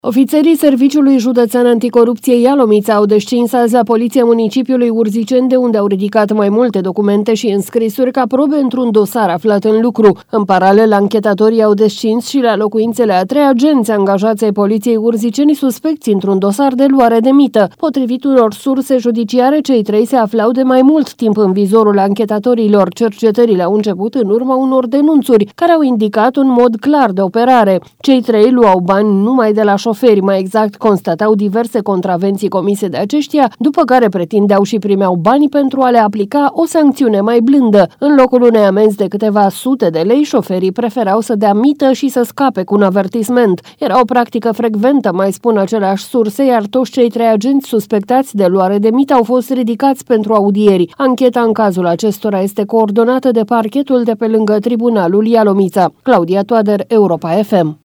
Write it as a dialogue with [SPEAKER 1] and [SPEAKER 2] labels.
[SPEAKER 1] Ofițerii Serviciului Județean Anticorupție Ialomița au descins azi la Poliția Municipiului Urziceni, de unde au ridicat mai multe documente și înscrisuri ca probe într-un dosar aflat în lucru. În paralel, anchetatorii au descins și la locuințele a 3 agenți angajați ai Poliției Urziceni suspecți într-un dosar de luare de mită. Potrivit unor surse judiciare, cei 3 se aflau de mai mult timp în vizorul anchetatorilor. Cercetările au început în urma unor denunțuri care au indicat un mod clar de operare. Cei 3 luau bani numai de la șoferi, mai exact constatau diverse contravenții comise de aceștia, după care pretindeau și primeau bani pentru a le aplica o sancțiune mai blândă. În locul unei amenzi de câteva sute de lei, șoferii preferau să dea mită și să scape cu un avertisment. Era o practică frecventă, mai spun aceleași surse, iar toți cei 3 agenți suspectați de luare de mită au fost ridicați pentru audieri. Ancheta în cazul acestora este coordonată de parchetul de pe lângă Tribunalul Ialomița. Claudia Toader, Europa FM.